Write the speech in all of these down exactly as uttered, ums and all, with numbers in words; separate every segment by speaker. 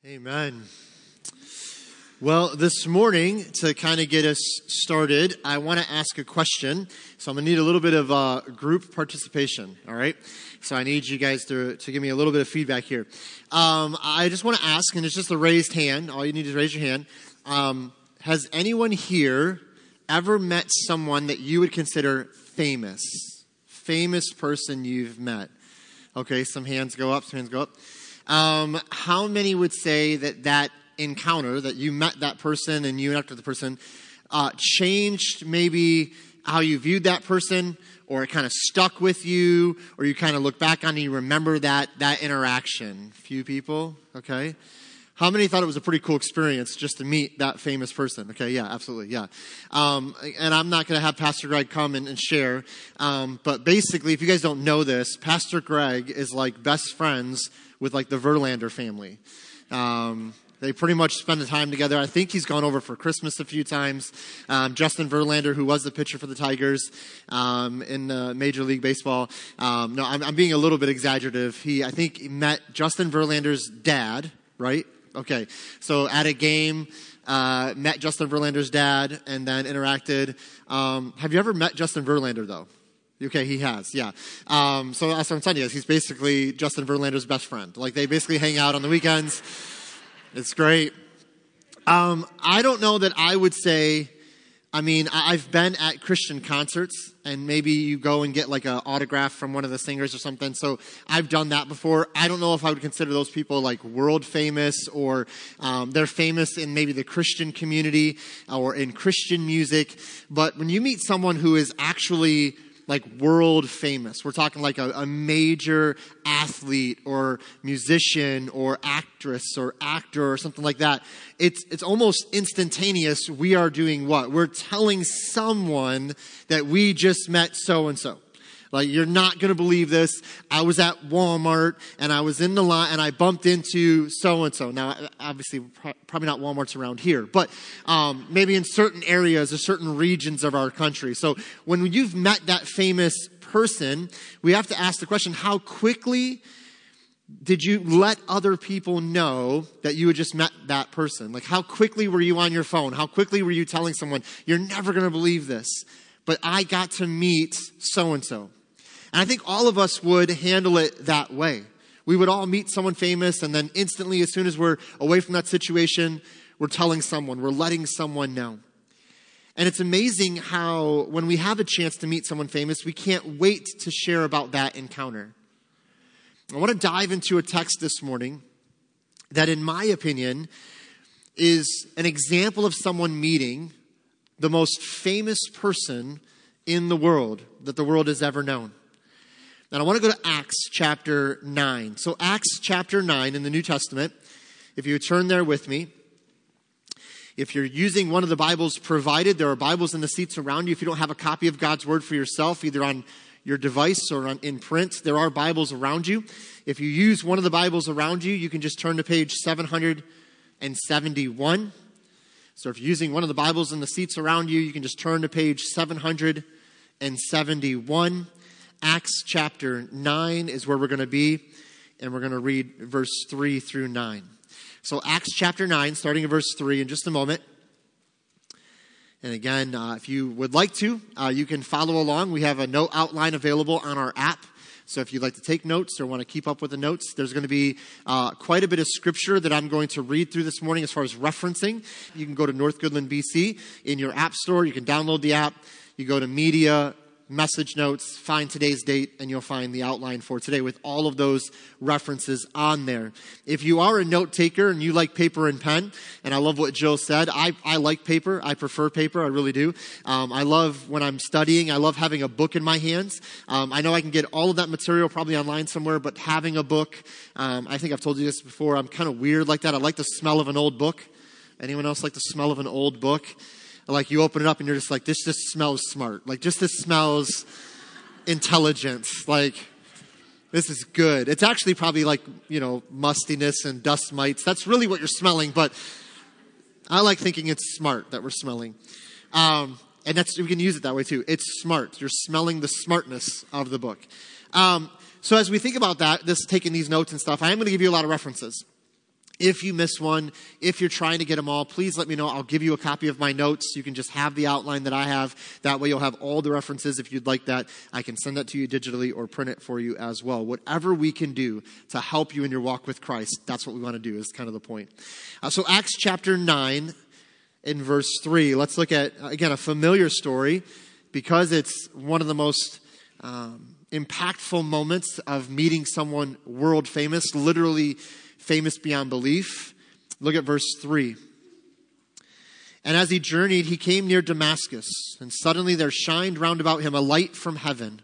Speaker 1: Amen. Well, this morning, to kind of get us started, I want to ask a question. So I'm going to need a little bit of uh, group participation, all right? So I need you guys to, to give me a little bit of feedback here. Um, I just want to ask, and it's just a raised hand. All you need is raise your hand. Um, has anyone here ever met someone that you would consider famous? Famous person you've met? Okay, some hands go up, some hands go up. Um, how many would say that that encounter, that you met that person and you interacted with the person, uh, changed maybe how you viewed that person, or it kind of stuck with you, or you kind of look back on and you remember that, that interaction? Few people, okay. How many thought it was a pretty cool experience just to meet that famous person? Okay, yeah, absolutely, yeah. Um, and I'm not going to have Pastor Greg come and, and share, um, but basically, if you guys don't know this, Pastor Greg is like best friends with like the Verlander family. Um, they pretty much spend the time together. I think he's gone over for Christmas a few times. Um, Justin Verlander, who was the pitcher for the Tigers um, in uh, Major League Baseball. Um, no, I'm, I'm being a little bit exaggerative. He, I think, he met Justin Verlander's dad, right? Okay, so at a game, uh, met Justin Verlander's dad and then interacted. Um, have you ever met Justin Verlander, though? Okay, he has, yeah. Um, so that's what I'm telling you. He's basically Justin Verlander's best friend. Like, they basically hang out on the weekends. It's great. Um, I don't know that I would say, I mean, I've been at Christian concerts, and maybe you go and get like an autograph from one of the singers or something. So I've done that before. I don't know if I would consider those people like world famous, or um, they're famous in maybe the Christian community or in Christian music. But when you meet someone who is actually like world famous, we're talking like a, a major athlete or musician or actress or actor or something like that, it's it's almost instantaneous. We are doing what? We're telling someone that we just met so-and-so. Like, you're not going to believe this. I was at Walmart, and I was in the line, and I bumped into so-and-so. Now, obviously, probably not Walmarts around here, but um, maybe in certain areas or certain regions of our country. So when you've met that famous person, we have to ask the question, how quickly did you let other people know that you had just met that person? Like, how quickly were you on your phone? How quickly were you telling someone, you're never going to believe this, but I got to meet so-and-so? And I think all of us would handle it that way. We would all meet someone famous, and then instantly, as soon as we're away from that situation, we're telling someone, we're letting someone know. And it's amazing how when we have a chance to meet someone famous, we can't wait to share about that encounter. I want to dive into a text this morning that, in my opinion, is an example of someone meeting the most famous person in the world that the world has ever known. And I want to go to Acts chapter nine. So Acts chapter nine in the New Testament, if you would turn there with me. If you're using one of the Bibles provided, there are Bibles in the seats around you. If you don't have a copy of God's Word for yourself, either on your device or on, in print, there are Bibles around you. If you use one of the Bibles around you, you can just turn to page seven seventy-one. So if you're using one of the Bibles in the seats around you, you can just turn to page seven seventy-one. Acts chapter nine is where we're going to be, and we're going to read verse three through nine. So Acts chapter nine, starting in verse three in just a moment. And again, uh, if you would like to, uh, you can follow along. We have a note outline available on our app. So if you'd like to take notes or want to keep up with the notes, there's going to be uh, quite a bit of scripture that I'm going to read through this morning as far as referencing. You can go to North Goodland, B C in your app store. You can download the app. You go to media, message notes, find today's date, and you'll find the outline for today with all of those references on there. If you are a note taker and you like paper and pen, and I love what Jill said, I, I like paper. I prefer paper. I really do. Um, I love when I'm studying. I love having a book in my hands. Um, I know I can get all of that material probably online somewhere, but having a book, um, I think I've told you this before, I'm kind of weird like that. I like the smell of an old book. Anyone else like the smell of an old book? Like, you open it up and you're just like, this just smells smart. Like, just this smells intelligence. Like, this is good. It's actually probably like, you know, mustiness and dust mites. That's really what you're smelling, but I like thinking it's smart that we're smelling. Um, and that's, we can use it that way too. It's smart. You're smelling the smartness of the book. Um, so as we think about that, this taking these notes and stuff, I am going to give you a lot of references. If you miss one, if you're trying to get them all, please let me know. I'll give you a copy of my notes. You can just have the outline that I have. That way you'll have all the references. If you'd like that, I can send that to you digitally or print it for you as well. Whatever we can do to help you in your walk with Christ, that's what we want to do, is kind of the point. Uh, so Acts chapter nine in verse three. Let's look at, again, a familiar story because it's one of the most um, impactful moments of meeting someone world famous, literally famous beyond belief. Look at verse three. And as he journeyed, he came near Damascus, and suddenly there shined round about him a light from heaven.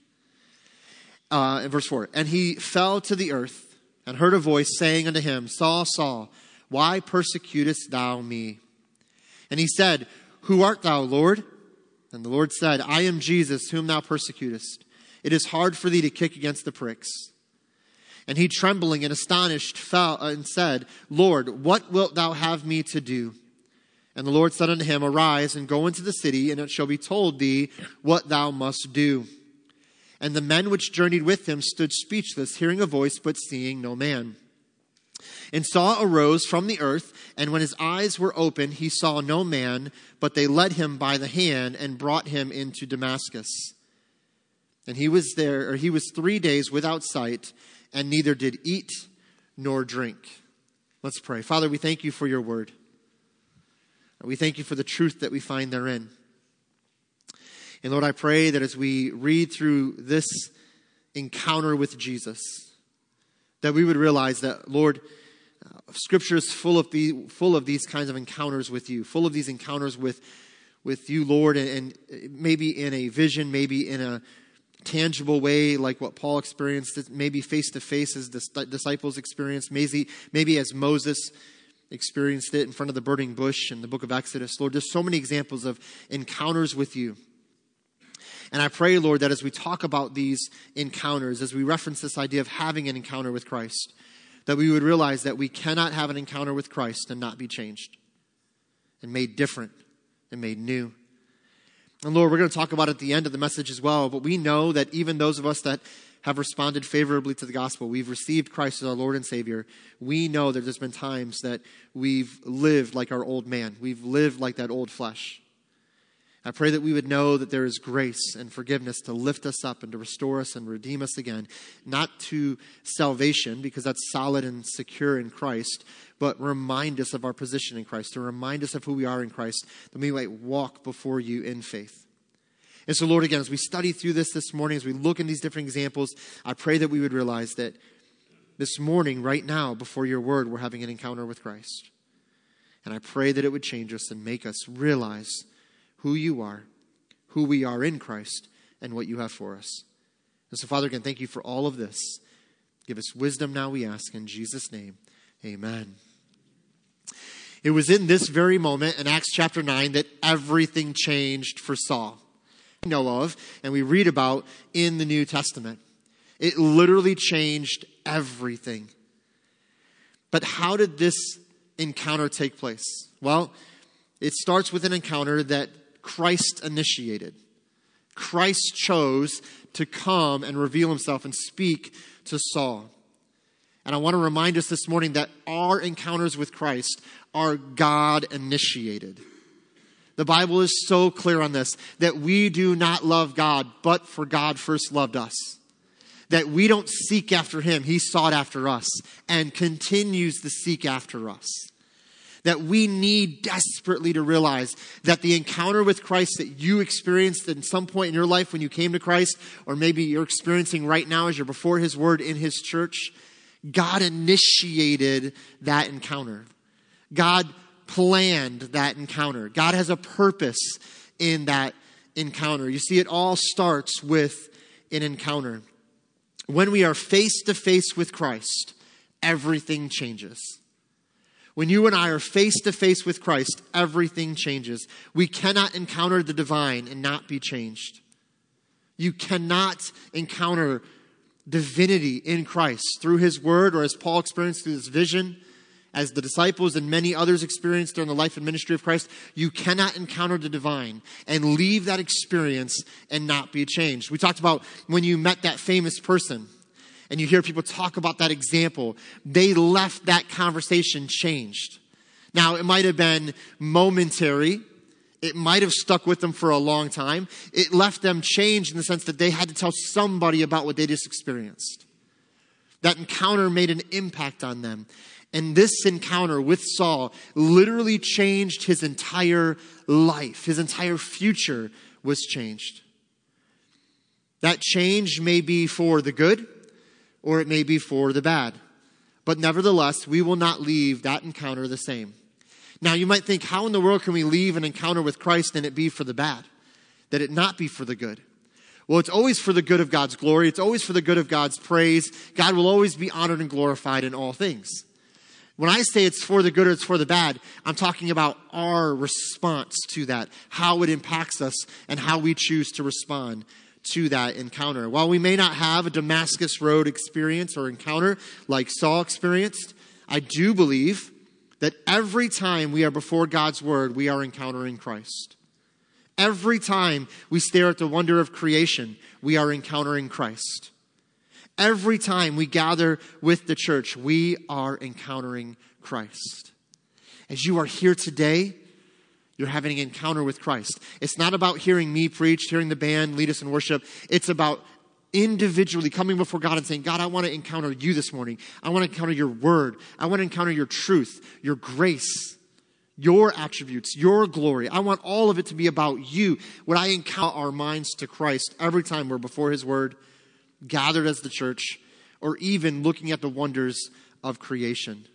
Speaker 1: Uh, in verse four. And he fell to the earth, and heard a voice saying unto him, Saul, Saul, why persecutest thou me? And he said, Who art thou, Lord? And the Lord said, I am Jesus, whom thou persecutest. It is hard for thee to kick against the pricks. And he, trembling and astonished, fell and said, Lord, what wilt thou have me to do? And the Lord said unto him, Arise and go into the city, and it shall be told thee what thou must do. And the men which journeyed with him stood speechless, hearing a voice, but seeing no man. And Saul arose from the earth, and when his eyes were opened, he saw no man, but they led him by the hand and brought him into Damascus. And he was there, or he was three days without sight, and neither did eat nor drink. Let's pray. Father, we thank you for your word. We thank you for the truth that we find therein. And Lord, I pray that as we read through this encounter with Jesus, that we would realize that, Lord, uh, Scripture is full of the full of these kinds of encounters with you, full of these encounters with with you, Lord, and, and maybe in a vision, maybe in a tangible way, like what Paul experienced, maybe face to face as the disciples experienced, maybe maybe as Moses experienced it in front of the burning bush in the book of Exodus. Lord, there's so many examples of encounters with you. And I pray, Lord, that as we talk about these encounters, as we reference this idea of having an encounter with Christ, that we would realize that we cannot have an encounter with Christ and not be changed and made different and made new. And Lord, we're going to talk about it at the end of the message as well, but we know that even those of us that have responded favorably to the gospel, we've received Christ as our Lord and Savior, we know that there's been times that we've lived like our old man. We've lived like that old flesh. I pray that we would know that there is grace and forgiveness to lift us up and to restore us and redeem us again, not to salvation, because that's solid and secure in Christ, but remind us of our position in Christ, to remind us of who we are in Christ, that we might walk before you in faith. And so, Lord, again, as we study through this this morning, as we look in these different examples, I pray that we would realize that this morning, right now, before your word, we're having an encounter with Christ. And I pray that it would change us and make us realize who you are, who we are in Christ, and what you have for us. And so, Father, again, thank you for all of this. Give us wisdom now, we ask, in Jesus' name. Amen. It was in this very moment in Acts chapter nine that everything changed for Saul. We know of, and we read about in the New Testament. It literally changed everything. But how did this encounter take place? Well, it starts with an encounter that Christ initiated. Christ chose to come and reveal himself and speak to Saul. And I want to remind us this morning that our encounters with Christ are God initiated. The Bible is so clear on this, that we do not love God, but for God first loved us. That we don't seek after him, he sought after us and continues to seek after us. That we need desperately to realize that the encounter with Christ that you experienced at some point in your life when you came to Christ, or maybe you're experiencing right now as you're before his word in his church, God initiated that encounter. God planned that encounter. God has a purpose in that encounter. You see, it all starts with an encounter. When we are face to face with Christ, everything changes. When you and I are face to face with Christ, everything changes. We cannot encounter the divine and not be changed. You cannot encounter divinity in Christ through his word, or as Paul experienced through this vision, as the disciples and many others experienced during the life and ministry of Christ. You cannot encounter the divine and leave that experience and not be changed. We talked about when you met that famous person and you hear people talk about that example, they left that conversation changed. Now, it might have been momentary. It might have stuck with them for a long time. It left them changed in the sense that they had to tell somebody about what they just experienced. That encounter made an impact on them. And this encounter with Saul literally changed his entire life. His entire future was changed. That change may be for the good, or it may be for the bad. But nevertheless, we will not leave that encounter the same. Now, you might think, how in the world can we leave an encounter with Christ and it be for the bad? That it not be for the good? Well, it's always for the good of God's glory. It's always for the good of God's praise. God will always be honored and glorified in all things. When I say it's for the good or it's for the bad, I'm talking about our response to that, how it impacts us and how we choose to respond to that encounter. While we may not have a Damascus Road experience or encounter like Saul experienced, I do believe that every time we are before God's word, we are encountering Christ. Every time we stare at the wonder of creation, we are encountering Christ. Every time we gather with the church, we are encountering Christ. As you are here today, you're having an encounter with Christ. It's not about hearing me preach, hearing the band lead us in worship. It's about individually coming before God and saying, God, I want to encounter you this morning. I want to encounter your word. I want to encounter your truth, your grace, your attributes, your glory. I want all of it to be about you. When I encounter our minds to Christ every time we're before his word, gathered as the church, or even looking at the wonders of creation.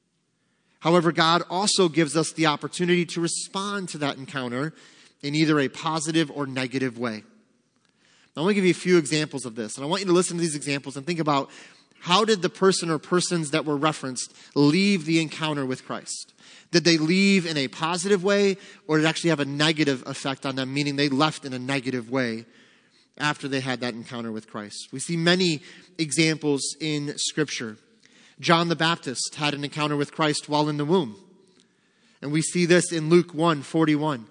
Speaker 1: However, God also gives us the opportunity to respond to that encounter in either a positive or negative way. Now, I want to give you a few examples of this, and I want you to listen to these examples and think about how did the person or persons that were referenced leave the encounter with Christ? Did they leave in a positive way, or did it actually have a negative effect on them, meaning they left in a negative way after they had that encounter with Christ? We see many examples in Scripture. John the Baptist had an encounter with Christ while in the womb. And we see this in Luke one forty-one.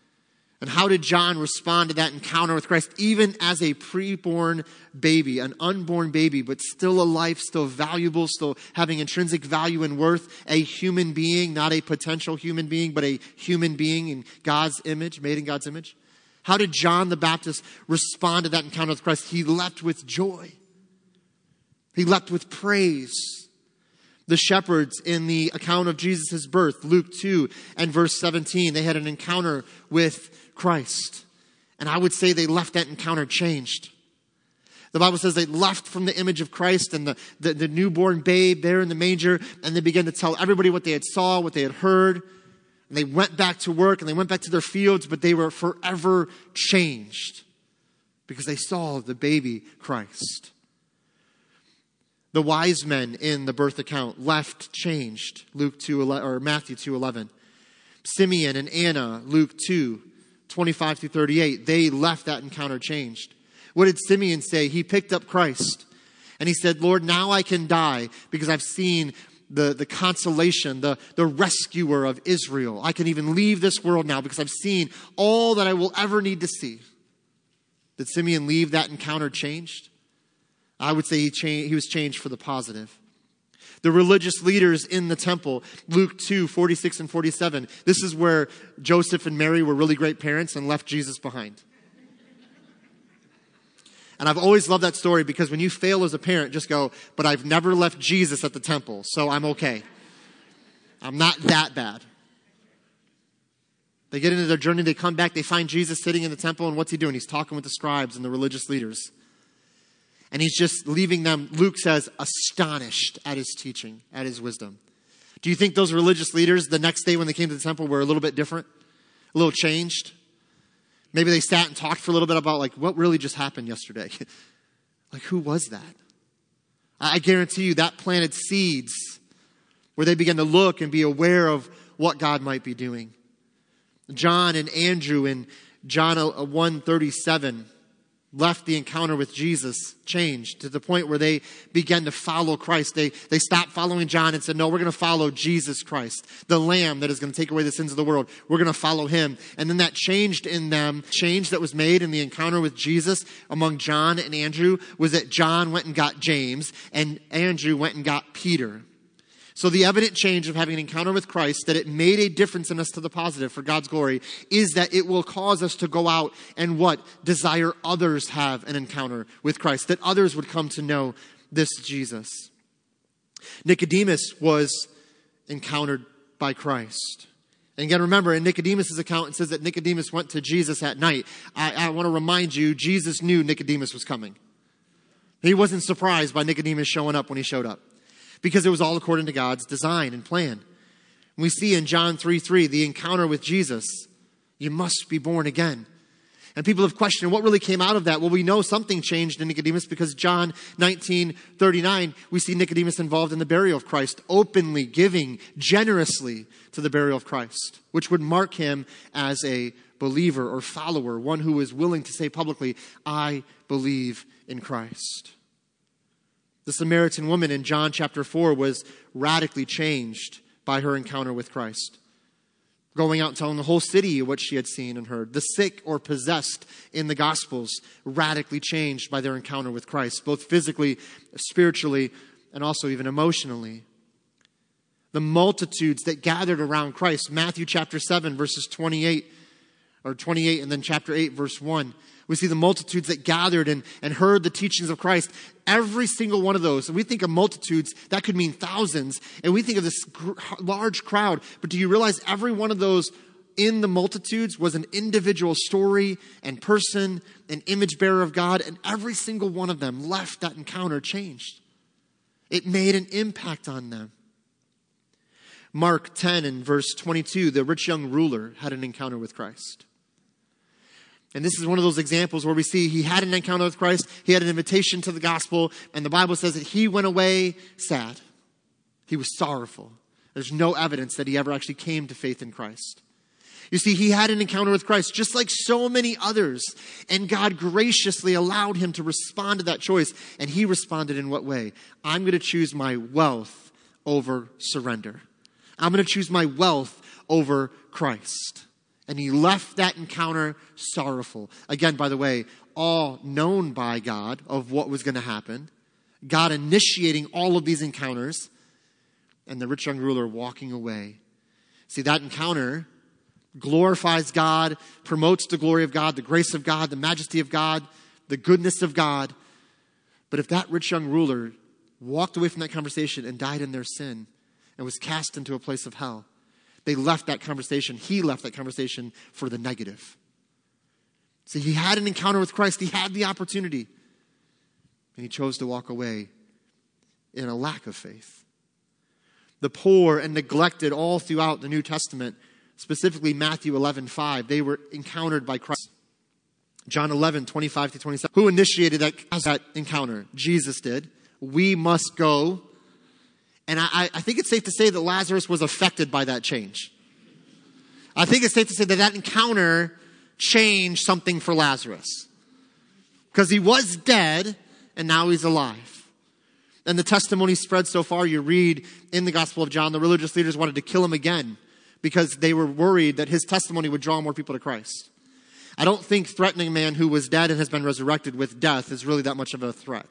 Speaker 1: And how did John respond to that encounter with Christ, even as a preborn baby, an unborn baby, but still alive, still valuable, still having intrinsic value and worth, a human being, not a potential human being, but a human being in God's image, made in God's image? How did John the Baptist respond to that encounter with Christ? He leapt with joy. He leapt with praise. The shepherds in the account of Jesus' birth, Luke two and verse seventeen, they had an encounter with Christ. And I would say they left that encounter changed. The Bible says they left from the image of Christ and the, the, the newborn babe there in the manger, and they began to tell everybody what they had saw, what they had heard. And they went back to work and they went back to their fields, but they were forever changed because they saw the baby Christ. The wise men in the birth account left changed, Luke two or Matthew two eleven. Simeon and Anna, Luke two twenty-five through thirty-eight, they left that encounter changed. What did Simeon say? He picked up Christ and he said, Lord, now I can die because I've seen the, the consolation, the, the rescuer of Israel. I can even leave this world now because I've seen all that I will ever need to see. Did Simeon leave that encounter changed? I would say he, changed, he was changed for the positive. The religious leaders in the temple, Luke two forty-six and forty-seven. This is where Joseph and Mary were really great parents and left Jesus behind. And I've always loved that story because when you fail as a parent, just go, but I've never left Jesus at the temple, so I'm okay. I'm not that bad. They get into their journey, they come back, they find Jesus sitting in the temple, and what's he doing? He's talking with the scribes and the religious leaders. And he's just leaving them, Luke says, astonished at his teaching, at his wisdom. Do you think those religious leaders, the next day when they came to the temple, were a little bit different? A little changed? Maybe they sat and talked for a little bit about, like, what really just happened yesterday? Like, who was that? I guarantee you that planted seeds where they began to look and be aware of what God might be doing. John and Andrew in John one thirty-seven, left the encounter with Jesus changed to the point where they began to follow Christ. They, they stopped following John and said, no, we're going to follow Jesus Christ, the Lamb that is going to take away the sins of the world. We're going to follow him. And then that changed in them. Change that was made in the encounter with Jesus among John and Andrew was that John went and got James and Andrew went and got Peter. So the evident change of having an encounter with Christ, that it made a difference in us to the positive for God's glory, is that it will cause us to go out and what? Desire others have an encounter with Christ, that others would come to know this Jesus. Nicodemus was encountered by Christ. And again, remember, in Nicodemus' account, it says that Nicodemus went to Jesus at night. I, I want to remind you, Jesus knew Nicodemus was coming. He wasn't surprised by Nicodemus showing up when he showed up, because it was all according to God's design and plan. We see in John three three, the encounter with Jesus, you must be born again. And people have questioned what really came out of that. Well, we know something changed in Nicodemus because John nineteen thirty-nine, we see Nicodemus involved in the burial of Christ, openly giving generously to the burial of Christ, which would mark him as a believer or follower, one who is willing to say publicly, I believe in Christ. The Samaritan woman in John chapter four was radically changed by her encounter with Christ, going out and telling the whole city what she had seen and heard. The sick or possessed in the Gospels radically changed by their encounter with Christ, both physically, spiritually, and also even emotionally. The multitudes that gathered around Christ, Matthew chapter seven, verses twenty-eight, or twenty-eight, and then chapter eight, verse one. We see the multitudes that gathered and, and heard the teachings of Christ. Every single one of those. And we think of multitudes, that could mean thousands. And we think of this gr- large crowd. But do you realize every one of those in the multitudes was an individual story and person, an image bearer of God. And every single one of them left that encounter changed. It made an impact on them. Mark ten and verse twenty-two, the rich young ruler had an encounter with Christ. And this is one of those examples where we see he had an encounter with Christ. He had an invitation to the gospel. And the Bible says that he went away sad. He was sorrowful. There's no evidence that he ever actually came to faith in Christ. You see, he had an encounter with Christ just like so many others. And God graciously allowed him to respond to that choice. And he responded in what way? I'm going to choose my wealth over surrender. I'm going to choose my wealth over Christ. And he left that encounter sorrowful. Again, by the way, all known by God of what was going to happen. God initiating all of these encounters. And the rich young ruler walking away. See, that encounter glorifies God, promotes the glory of God, the grace of God, the majesty of God, the goodness of God. But if that rich young ruler walked away from that conversation and died in their sin and was cast into a place of hell, they left that conversation. He left that conversation for the negative. See, he had an encounter with Christ. He had the opportunity. And he chose to walk away in a lack of faith. The poor and neglected all throughout the New Testament, specifically Matthew eleven five, they were encountered by Christ. John eleven twenty-five to twenty-seven. Who initiated that, that encounter? Jesus did. We must go. And I, I think it's safe to say that Lazarus was affected by that change. I think it's safe to say that that encounter changed something for Lazarus. Because he was dead, and now he's alive. And the testimony spread so far. You read in the Gospel of John, the religious leaders wanted to kill him again because they were worried that his testimony would draw more people to Christ. I don't think threatening a man who was dead and has been resurrected with death is really that much of a threat.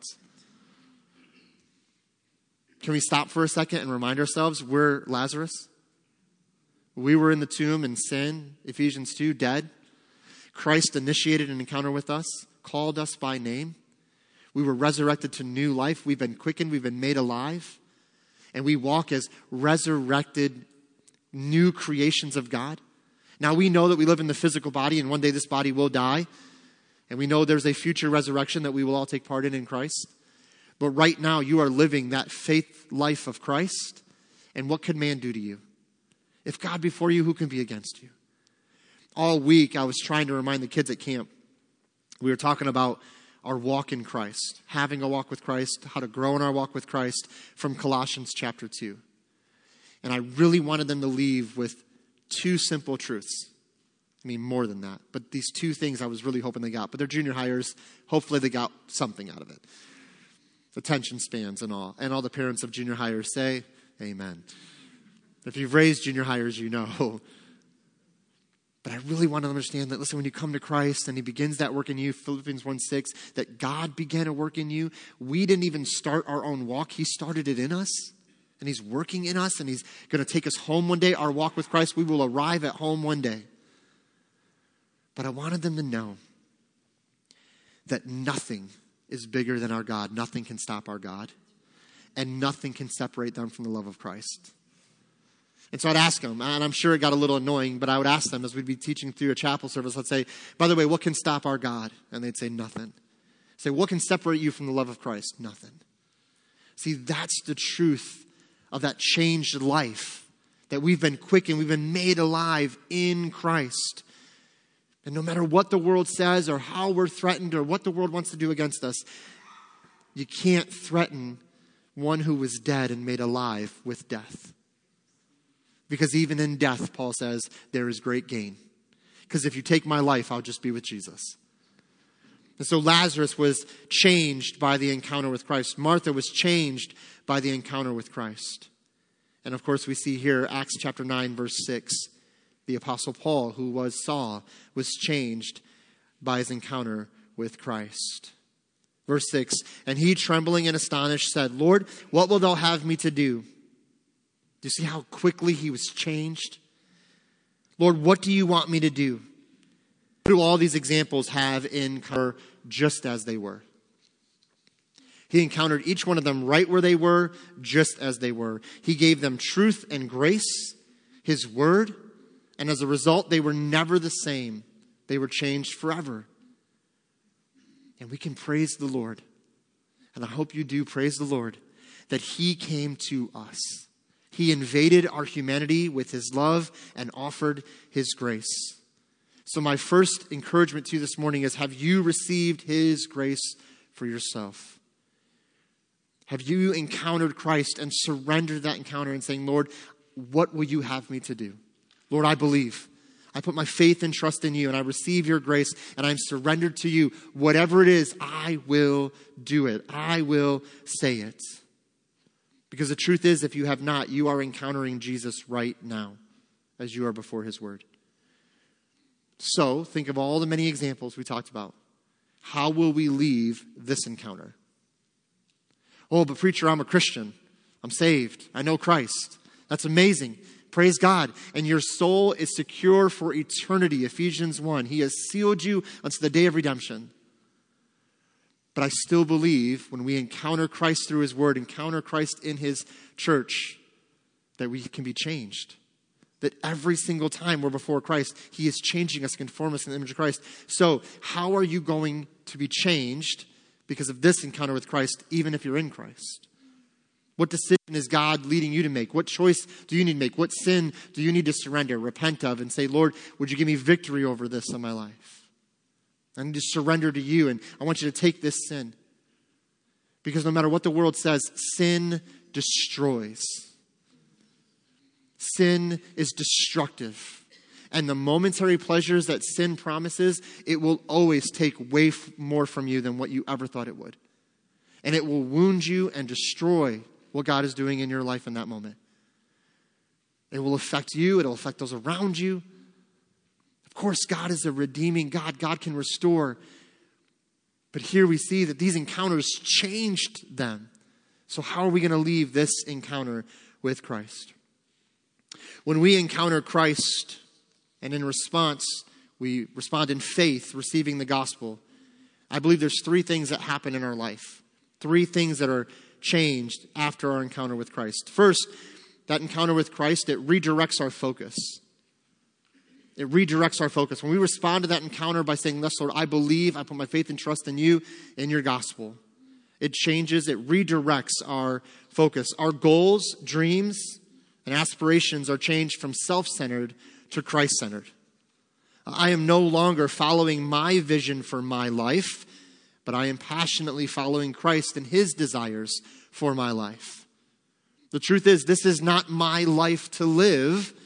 Speaker 1: Can we stop for a second and remind ourselves we're Lazarus? We were in the tomb in sin, Ephesians two, dead. Christ initiated an encounter with us, called us by name. We were resurrected to new life. We've been quickened. We've been made alive. And we walk as resurrected new creations of God. Now we know that we live in the physical body and one day this body will die. And we know there's a future resurrection that we will all take part in in Christ. But right now, you are living that faith life of Christ. And what can man do to you? If God be for you, who can be against you? All week, I was trying to remind the kids at camp. We were talking about our walk in Christ, having a walk with Christ, how to grow in our walk with Christ from Colossians chapter two. And I really wanted them to leave with two simple truths. I mean, more than that. But these two things I was really hoping they got. But they're junior hires. Hopefully they got something out of it. Attention spans and all. And all the parents of junior hires say, amen. If you've raised junior hires, you know. But I really want to understand that, listen, when you come to Christ and he begins that work in you, Philippians one six, that God began a work in you. We didn't even start our own walk. He started it in us. And he's working in us. And he's going to take us home one day. Our walk with Christ, we will arrive at home one day. But I wanted them to know that nothing is bigger than our God. Nothing can stop our God. And nothing can separate them from the love of Christ. And so I'd ask them, and I'm sure it got a little annoying, but I would ask them as we'd be teaching through a chapel service, let's say, by the way, what can stop our God? And they'd say, nothing. I'd say, what can separate you from the love of Christ? Nothing. See, that's the truth of that changed life, that we've been quickened, we've been made alive in Christ. And no matter what the world says or how we're threatened or what the world wants to do against us, you can't threaten one who was dead and made alive with death. Because even in death, Paul says, there is great gain. Because if you take my life, I'll just be with Jesus. And so Lazarus was changed by the encounter with Christ. Martha was changed by the encounter with Christ. And of course, we see here, Acts chapter nine, verse six, the Apostle Paul, who was Saul, was changed by his encounter with Christ. Verse six, and he, trembling and astonished, said, Lord, what wilt thou have me to do? Do you see how quickly he was changed? Lord, what do you want me to do? What do all these examples have in her just as they were? He encountered each one of them right where they were, just as they were. He gave them truth and grace, his word, and as a result, they were never the same. They were changed forever. And we can praise the Lord, and I hope you do praise the Lord, that he came to us. He invaded our humanity with his love and offered his grace. So my first encouragement to you this morning is, have you received his grace for yourself? Have you encountered Christ and surrendered that encounter and saying, Lord, what will you have me to do? Lord, I believe. I put my faith and trust in you, and I receive your grace, and I'm surrendered to you. Whatever it is, I will do it. I will say it. Because the truth is, if you have not, you are encountering Jesus right now as you are before his word. So, think of all the many examples we talked about. How will we leave this encounter? Oh, but preacher, I'm a Christian. I'm saved. I know Christ. That's amazing. Praise God. And your soul is secure for eternity. Ephesians one. He has sealed you unto the day of redemption. But I still believe when we encounter Christ through his word, encounter Christ in his church, that we can be changed. That every single time we're before Christ, he is changing us, conform us in the image of Christ. So how are you going to be changed because of this encounter with Christ, even if you're in Christ? What decision is God leading you to make? What choice do you need to make? What sin do you need to surrender, repent of, and say, Lord, would you give me victory over this in my life? I need to surrender to you, and I want you to take this sin. Because no matter what the world says, sin destroys. Sin is destructive. And the momentary pleasures that sin promises, it will always take way f- more from you than what you ever thought it would. And it will wound you and destroy what God is doing in your life in that moment. It will affect you. It will affect those around you. Of course, God is a redeeming God. God can restore. But here we see that these encounters changed them. So how are we going to leave this encounter with Christ? When we encounter Christ, and in response, we respond in faith, receiving the gospel, I believe there's three things that happen in our life. Three things that are changed after our encounter with Christ. First, that encounter with Christ, it redirects our focus. It redirects our focus. When we respond to that encounter by saying, yes, Lord, I believe, I put my faith and trust in you, in your gospel. It changes, it redirects our focus. Our goals, dreams, and aspirations are changed from self-centered to Christ-centered. I am no longer following my vision for my life, but I am passionately following Christ and his desires for my life. The truth is, this is not my life to live,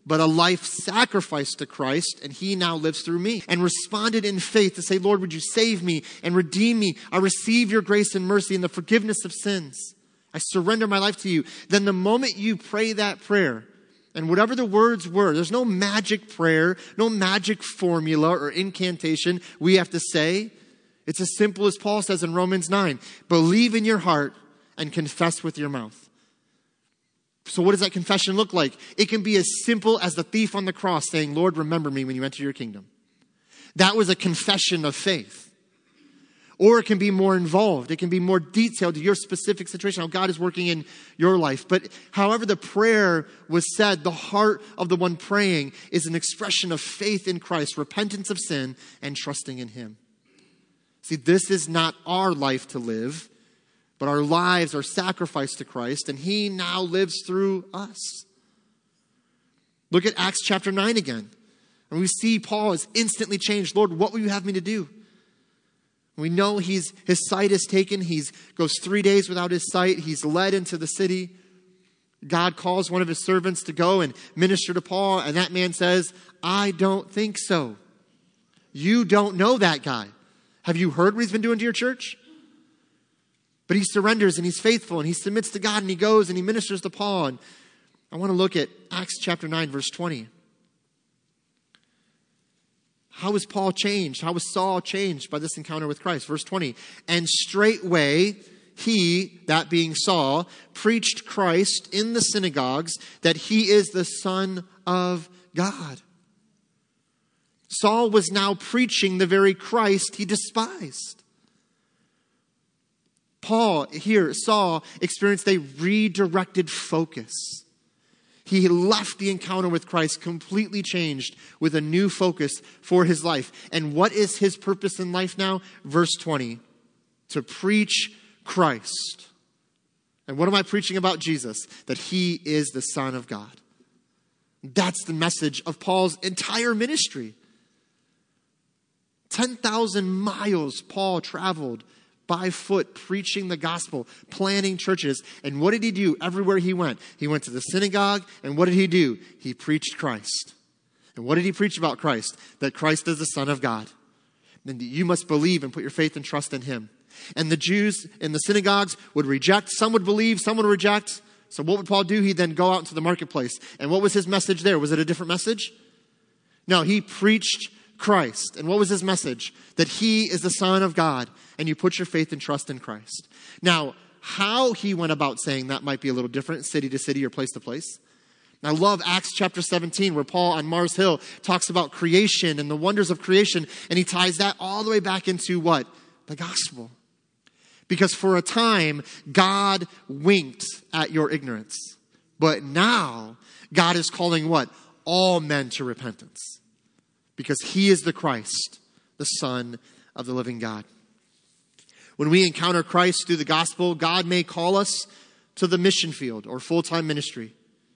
Speaker 1: but a life sacrificed to Christ, and he now lives through me. And responded in faith to say, Lord, would you save me and redeem me? I receive your grace and mercy and the forgiveness of sins. I surrender my life to you. Then the moment you pray that prayer, and whatever the words were, there's no magic prayer, no magic formula or incantation we have to say. It's as simple as Paul says in Romans nine. Believe in your heart and confess with your mouth. So what does that confession look like? It can be as simple as the thief on the cross saying, Lord, remember me when you enter your kingdom. That was a confession of faith. Or it can be more involved. It can be more detailed to your specific situation, how God is working in your life. But however the prayer was said, the heart of the one praying is an expression of faith in Christ, repentance of sin, and trusting in him. See, this is not our life to live, but our lives are sacrificed to Christ, and he now lives through us. Look at Acts chapter nine again. And we see Paul is instantly changed. Lord, what will you have me to do? We know he's, his sight is taken. He goes three days without his sight. He's led into the city. God calls one of his servants to go and minister to Paul. And that man says, I don't think so. You don't know that guy. Have you heard what he's been doing to your church? But he surrenders and he's faithful and he submits to God and he goes and he ministers to Paul. And I want to look at Acts chapter nine, verse twenty. How was Paul changed? How was Saul changed by this encounter with Christ? Verse twenty, and straightway he, that being Saul, preached Christ in the synagogues that he is the Son of God. Saul was now preaching the very Christ he despised. Paul, here, Saul, experienced a redirected focus. He left the encounter with Christ completely changed with a new focus for his life. And what is his purpose in life now? Verse twenty, to preach Christ. And what am I preaching about Jesus? That he is the Son of God. That's the message of Paul's entire ministry. ten thousand miles Paul traveled by foot, preaching the gospel, planting churches. And what did he do everywhere he went? He went to the synagogue, and what did he do? He preached Christ. And what did he preach about Christ? That Christ is the Son of God. And you must believe and put your faith and trust in him. And the Jews in the synagogues would reject. Some would believe, some would reject. So what would Paul do? He'd then go out into the marketplace. And what was his message there? Was it a different message? No, he preached Christ. And what was his message? That he is the Son of God. And you put your faith and trust in Christ. Now, how he went about saying that might be a little different, city to city or place to place. I love Acts chapter seventeen, where Paul on Mars Hill talks about creation and the wonders of creation. And he ties that all the way back into what? The gospel. Because for a time, God winked at your ignorance. But now, God is calling what? All men to repentance. Because he is the Christ, the Son of the living God. When we encounter Christ through the gospel, God may call us to the mission field or full-time ministry.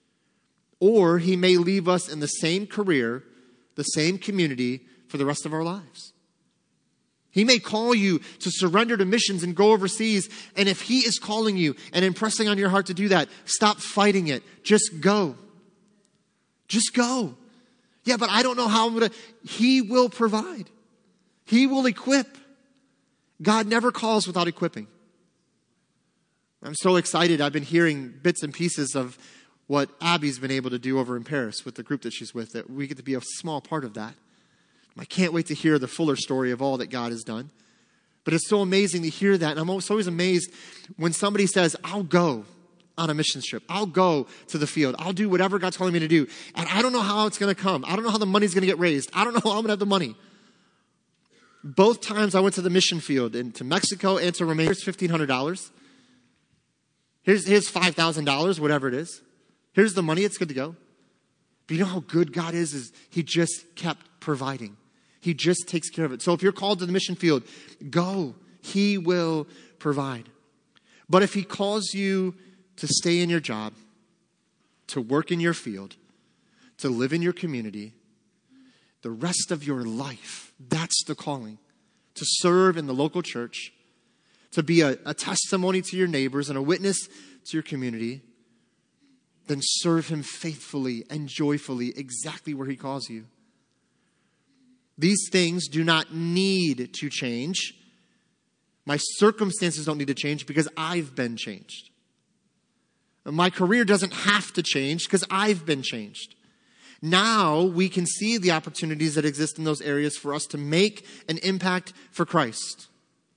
Speaker 1: Or he may leave us in the same career, the same community for the rest of our lives. He may call you to surrender to missions and go overseas. And if he is calling you and impressing on your heart to do that, stop fighting it. Just go. Just go. Yeah, but I don't know how I'm going to. He will provide. He will equip. God never calls without equipping. I'm so excited. I've been hearing bits and pieces of what Abby's been able to do over in Paris with the group that she's with, that we get to be a small part of that. I can't wait to hear the fuller story of all that God has done. But it's so amazing to hear that. And I'm always, always amazed when somebody says, I'll go on a mission trip. I'll go to the field. I'll do whatever God's calling me to do. And I don't know how it's going to come. I don't know how the money's going to get raised. I don't know how I'm going to have the money. Both times I went to the mission field, and to Mexico and to Romania. Here's fifteen hundred dollars. Here's, here's five thousand dollars, whatever it is. Here's the money. It's good to go. But you know how good God is? Is he just kept providing. He just takes care of it. So if you're called to the mission field, go. He will provide. But if he calls you to stay in your job, to work in your field, to live in your community, the rest of your life, that's the calling. To serve in the local church, to be a, a testimony to your neighbors and a witness to your community. then serve him faithfully and joyfully exactly where he calls you. These things do not need to change. My circumstances don't need to change because I've been changed. My career doesn't have to change because I've been changed. Now we can see the opportunities that exist in those areas for us to make an impact for Christ.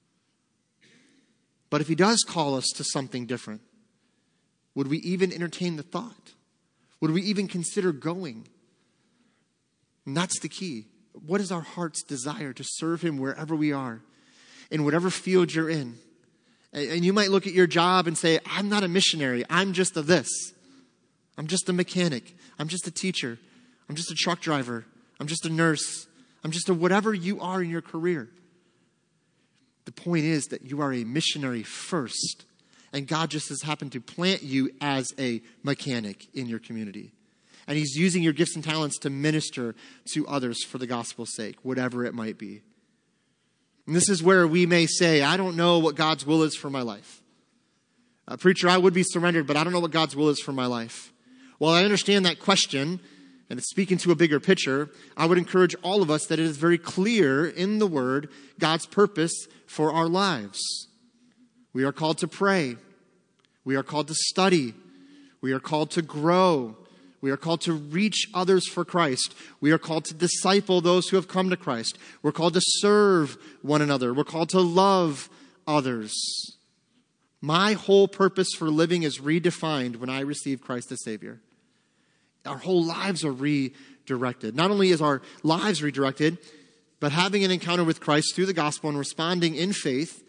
Speaker 1: But if he does call us to something different, would we even entertain the thought? Would we even consider going? And that's the key. What is our heart's desire to serve him wherever we are, in whatever field you're in? And you might look at your job and say, I'm not a missionary. I'm just a this. I'm just a mechanic. I'm just a teacher. I'm just a truck driver. I'm just a nurse. I'm just a whatever you are in your career. The point is that you are a missionary first. And God just has happened to plant you as a mechanic in your community. And he's using your gifts and talents to minister to others for the gospel's sake, whatever it might be. And this is where we may say, I don't know what God's will is for my life. Uh, preacher, I would be surrendered, but I don't know what God's will is for my life. Well, I understand that question, and it's speaking to a bigger picture. I would encourage all of us that it is very clear in the Word God's purpose for our lives. We are called to pray. We are called to study. We are called to grow. We are called to reach others for Christ. We are called to disciple those who have come to Christ. We're called to serve one another. We're called to love others. My whole purpose for living is redefined when I receive Christ as Savior. Our whole lives are redirected. Not only is our lives redirected, but having an encounter with Christ through the gospel and responding in faith,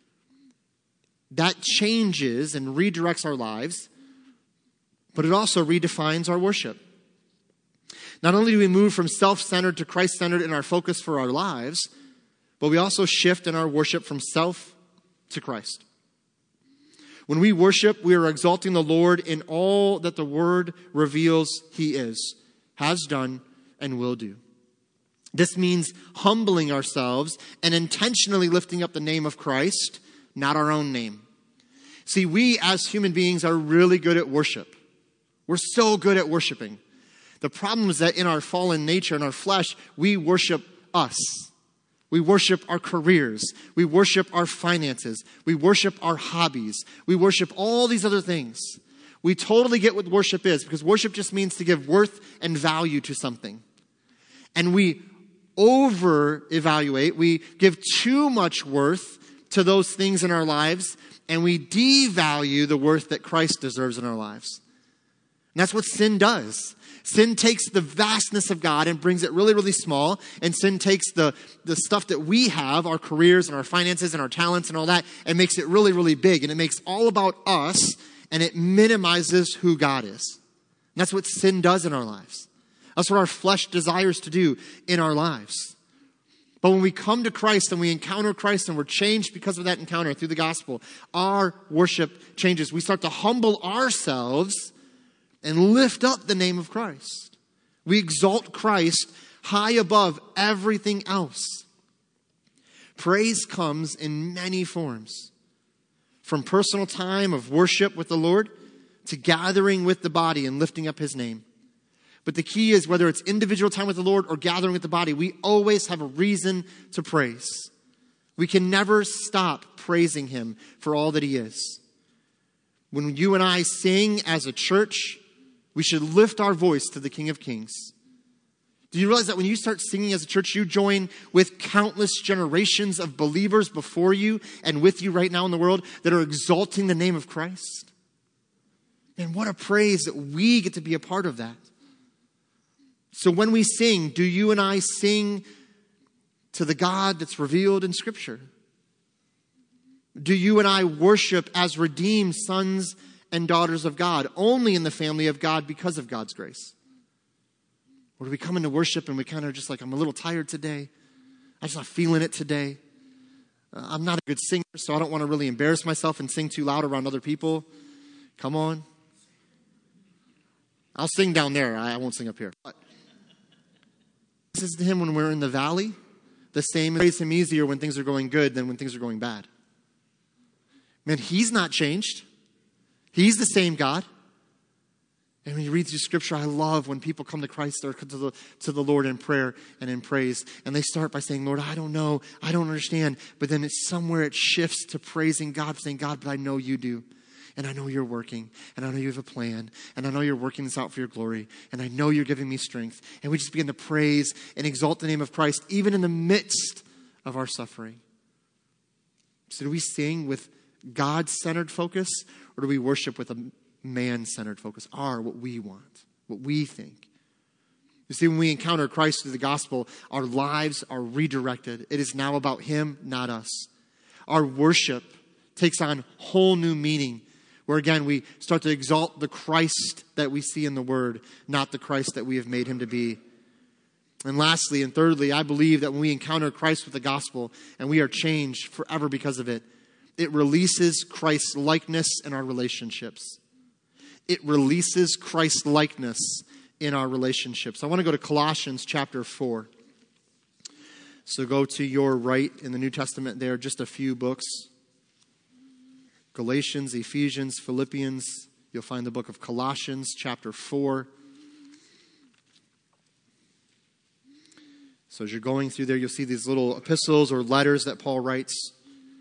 Speaker 1: that changes and redirects our lives. But it also redefines our worship. Not only do we move from self-centered to Christ-centered in our focus for our lives, but we also shift in our worship from self to Christ. When we worship, we are exalting the Lord in all that the Word reveals he is, has done, and will do. This means humbling ourselves and intentionally lifting up the name of Christ, not our own name. See, we as human beings are really good at worship. We're so good at worshiping. The problem is that in our fallen nature, in our flesh, we worship us. We worship our careers. We worship our finances. We worship our hobbies. We worship all these other things. We totally get what worship is, because worship just means to give worth and value to something. And we over-evaluate. We give too much worth to those things in our lives, and we devalue the worth that Christ deserves in our lives. And that's what sin does. Sin takes the vastness of God and brings it really, really small. And sin takes the, the stuff that we have, our careers and our finances and our talents and all that, and makes it really, really big. And it makes all about us, and it minimizes who God is. And that's what sin does in our lives. That's what our flesh desires to do in our lives. But when we come to Christ and we encounter Christ and we're changed because of that encounter through the gospel, our worship changes. We start to humble ourselves and lift up the name of Christ. We exalt Christ high above everything else. Praise comes in many forms. From personal time of worship with the Lord to gathering with the body and lifting up his name. But the key is, whether it's individual time with the Lord or gathering with the body, we always have a reason to praise. We can never stop praising him for all that he is. When you and I sing as a church, we should lift our voice to the King of Kings. Do you realize that when you start singing as a church, you join with countless generations of believers before you and with you right now in the world that are exalting the name of Christ? And what a praise that we get to be a part of that. So when we sing, do you and I sing to the God that's revealed in Scripture? Do you and I worship as redeemed sons and daughters of God, only in the family of God because of God's grace? Or do we come into worship and we kind of just like, I'm a little tired today. I'm just not feeling it today. Uh, I'm not a good singer, so I don't want to really embarrass myself and sing too loud around other people. Come on. I'll sing down there. I, I won't sing up here. But this is to him when we're in the valley. The same, praise him easier when things are going good than when things are going bad. Man, he's not changed. He's the same God. And when you read through Scripture, I love when people come to Christ or to the, to the Lord in prayer and in praise. And they start by saying, Lord, I don't know. I don't understand. But then it's somewhere it shifts to praising God, saying, God, but I know you do. And I know you're working. And I know you have a plan. And I know you're working this out for your glory. And I know you're giving me strength. And we just begin to praise and exalt the name of Christ, even in the midst of our suffering. So do we sing with God-centered focus, or do we worship with a man-centered focus? Are what we want, what we think. You see, when we encounter Christ through the gospel, our lives are redirected. It is now about him, not us. Our worship takes on whole new meaning, where again, we start to exalt the Christ that we see in the Word, not the Christ that we have made him to be. And lastly and thirdly, I believe that when we encounter Christ with the gospel and we are changed forever because of it, it releases Christ's likeness in our relationships. It releases Christ's likeness in our relationships. I want to go to Colossians chapter four. So go to your right in the New Testament there, just a few books. Galatians, Ephesians, Philippians. You'll find the book of Colossians chapter four. So as you're going through there, you'll see these little epistles or letters that Paul writes.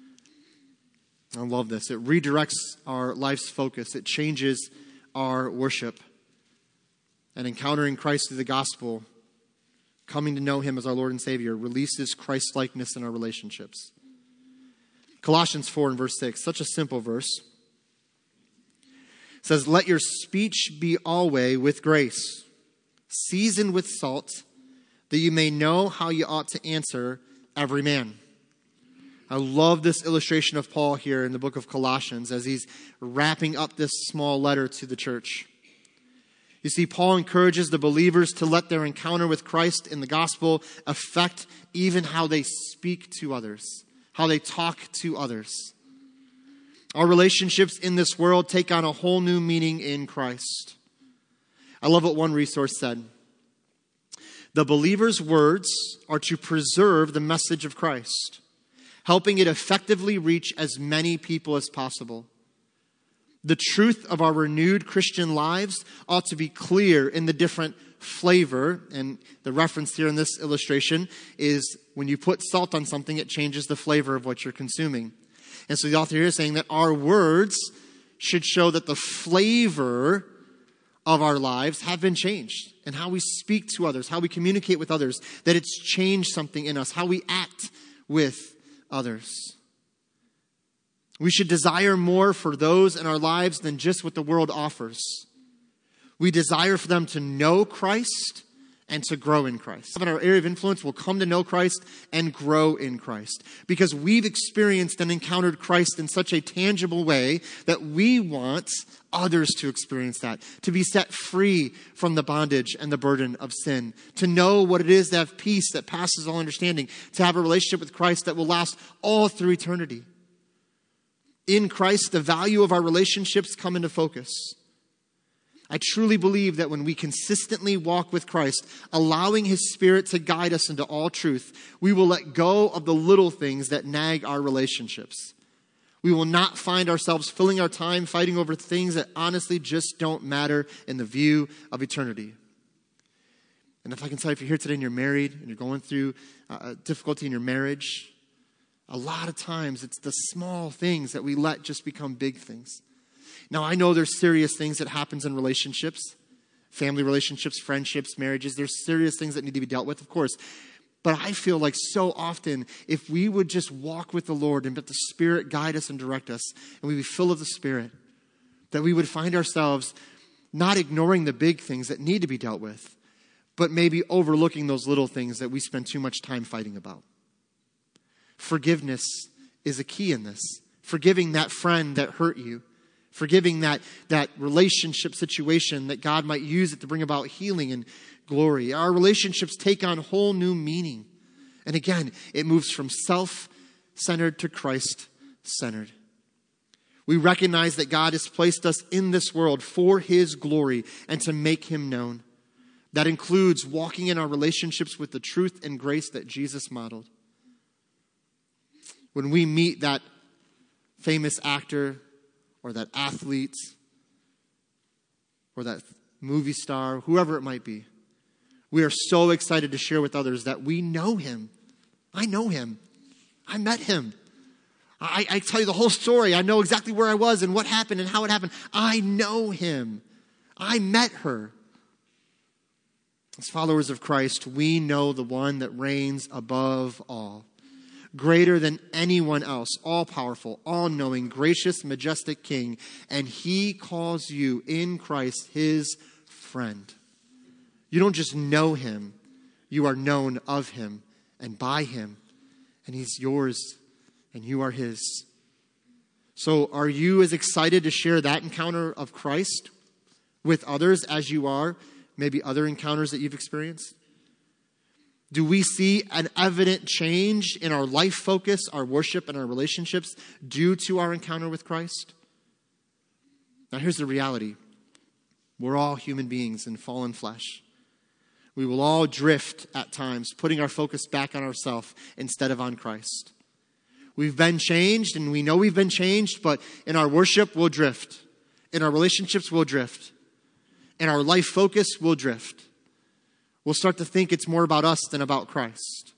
Speaker 1: I love this. It redirects our life's focus. It changes our worship. And encountering Christ through the gospel, coming to know him as our Lord and Savior, releases Christ's likeness in our relationships. Colossians four and verse six, such a simple verse. It says, let your speech be always with grace, seasoned with salt, that you may know how you ought to answer every man. I love this illustration of Paul here in the book of Colossians as he's wrapping up this small letter to the church. You see, Paul encourages the believers to let their encounter with Christ in the gospel affect even how they speak to others, how they talk to others. Our relationships in this world take on a whole new meaning in Christ. I love what one resource said. The believer's words are to preserve the message of Christ, helping it effectively reach as many people as possible. The truth of our renewed Christian lives ought to be clear in the different flavor. And the reference here in this illustration is when you put salt on something, it changes the flavor of what you're consuming. And so the author here is saying that our words should show that the flavor of our lives have been changed. And how we speak to others, how we communicate with others, that it's changed something in us, how we act with others. We should desire more for those in our lives than just what the world offers. We desire for them to know Christ and to grow in Christ. In our area of influence, we'll come to know Christ and grow in Christ because we've experienced and encountered Christ in such a tangible way that we want others to experience that, to be set free from the bondage and the burden of sin, to know what it is to have peace that passes all understanding, to have a relationship with Christ that will last all through eternity. In Christ, the value of our relationships come into focus. I truly believe that when we consistently walk with Christ, allowing his Spirit to guide us into all truth, we will let go of the little things that nag our relationships. We will not find ourselves filling our time fighting over things that honestly just don't matter in the view of eternity. And if I can tell you, if you're here today and you're married and you're going through uh, difficulty in your marriage, a lot of times it's the small things that we let just become big things. Now, I know there's serious things that happens in relationships, family relationships, friendships, marriages. There's serious things that need to be dealt with, of course. But I feel like so often, if we would just walk with the Lord and let the Spirit guide us and direct us, and we be full of the Spirit, that we would find ourselves not ignoring the big things that need to be dealt with, but maybe overlooking those little things that we spend too much time fighting about. Forgiveness is a key in this. Forgiving that friend that hurt you. Forgiving that, that relationship situation that God might use it to bring about healing and glory. Our relationships take on whole new meaning. And again, it moves from self-centered to Christ-centered. We recognize that God has placed us in this world for his glory and to make him known. That includes walking in our relationships with the truth and grace that Jesus modeled. When we meet that famous actor or that athlete or that movie star, whoever it might be. We are so excited to share with others that we know him. I know him. I met him. I, I tell you the whole story. I know exactly where I was and what happened and how it happened. I know him. I met her. As followers of Christ, we know the one that reigns above all, greater than anyone else, all-powerful, all-knowing, gracious, majestic King, and he calls you in Christ his friend. You don't just know him, you are known of him and by him, and he's yours and you are his. So are you as excited to share that encounter of Christ with others as you are maybe other encounters that you've experienced? Do we see an evident change in our life focus, our worship, and our relationships due to our encounter with Christ? Now here's the reality. We're all human beings in fallen flesh. We will all drift at times, putting our focus back on ourselves instead of on Christ. We've been changed, and we know we've been changed, but in our worship, we'll drift. In our relationships, we'll drift. In our life focus, we'll drift. We'll start to think it's more about us than about Christ.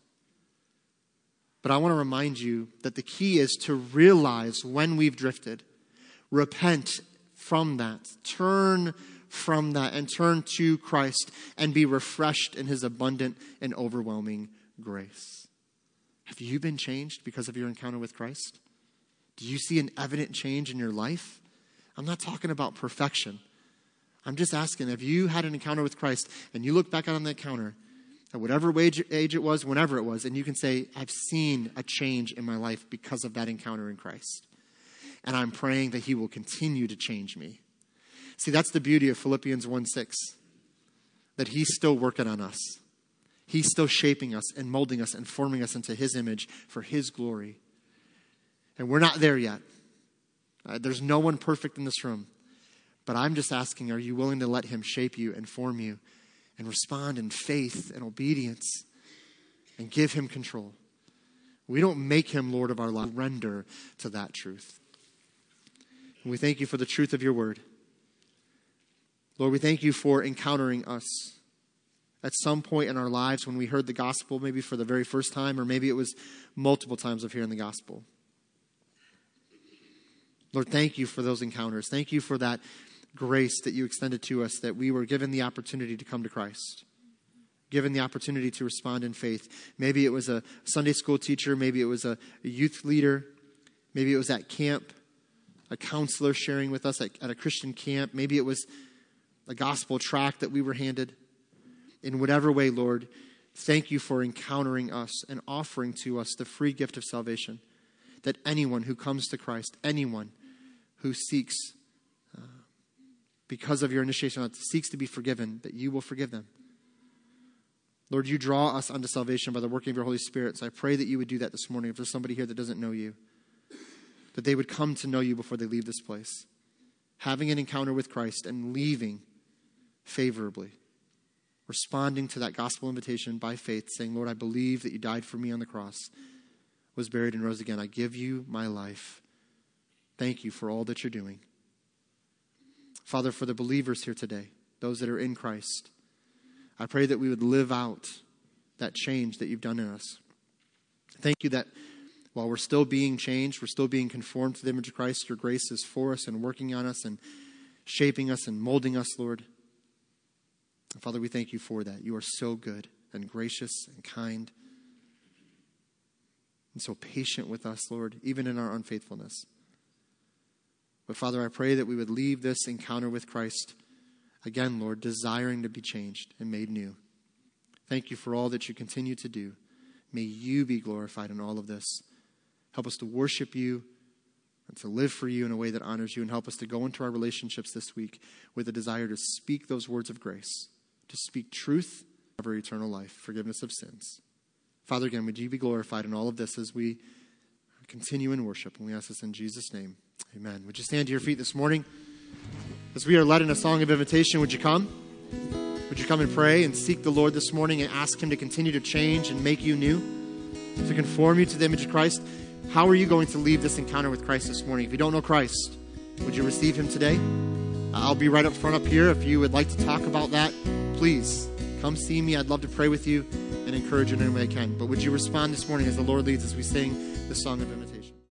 Speaker 1: But I want to remind you that the key is to realize when we've drifted, repent from that, turn from that, and turn to Christ and be refreshed in his abundant and overwhelming grace. Have you been changed because of your encounter with Christ? Do you see an evident change in your life? I'm not talking about perfection. I'm just asking, have you had an encounter with Christ and you look back on the encounter at whatever age, age it was, whenever it was, and you can say, I've seen a change in my life because of that encounter in Christ. And I'm praying that he will continue to change me. See, that's the beauty of Philippians one six, that he's still working on us. He's still shaping us and molding us and forming us into his image for his glory. And we're not there yet. Uh, there's no one perfect in this room. But I'm just asking, are you willing to let him shape you and form you and respond in faith and obedience and give him control? We don't make him Lord of our life. Surrender to that truth. And we thank you for the truth of your word. Lord, we thank you for encountering us at some point in our lives when we heard the gospel, maybe for the very first time, or maybe it was multiple times of hearing the gospel. Lord, thank you for those encounters. Thank you for that grace that you extended to us, that we were given the opportunity to come to Christ, given the opportunity to respond in faith. Maybe it was a Sunday school teacher. Maybe it was a youth leader. Maybe it was at camp, a counselor sharing with us at, at a Christian camp. Maybe it was a gospel tract that we were handed. In whatever way, Lord, thank you for encountering us and offering to us the free gift of salvation, that anyone who comes to Christ, anyone who seeks, uh, because of your initiation, seeks to be forgiven, that you will forgive them. Lord, you draw us unto salvation by the working of your Holy Spirit. So I pray that you would do that this morning. If there's somebody here that doesn't know you, that they would come to know you before they leave this place, having an encounter with Christ and leaving favorably, responding to that gospel invitation by faith, saying, Lord, I believe that you died for me on the cross, was buried and rose again. I give you my life. Thank you for all that you're doing. Father, for the believers here today, those that are in Christ, I pray that we would live out that change that you've done in us. Thank you that while we're still being changed, we're still being conformed to the image of Christ, your grace is for us and working on us and shaping us and molding us, Lord. And Father, we thank you for that. You are so good and gracious and kind and so patient with us, Lord, even in our unfaithfulness. But Father, I pray that we would leave this encounter with Christ, again, Lord, desiring to be changed and made new. Thank you for all that you continue to do. May you be glorified in all of this. Help us to worship you and to live for you in a way that honors you, and help us to go into our relationships this week with a desire to speak those words of grace, to speak truth over eternal life, forgiveness of sins. Father, again, would you be glorified in all of this as we continue in worship. And we ask this in Jesus' name. Amen. Would you stand to your feet this morning? As we are led in a song of invitation, would you come? Would you come and pray and seek the Lord this morning and ask him to continue to change and make you new, to conform you to the image of Christ? How are you going to leave this encounter with Christ this morning? If you don't know Christ, would you receive him today? I'll be right up front up here. If you would like to talk about that, please come see me. I'd love to pray with you and encourage you in any way I can. But would you respond this morning as the Lord leads as we sing the song of invitation?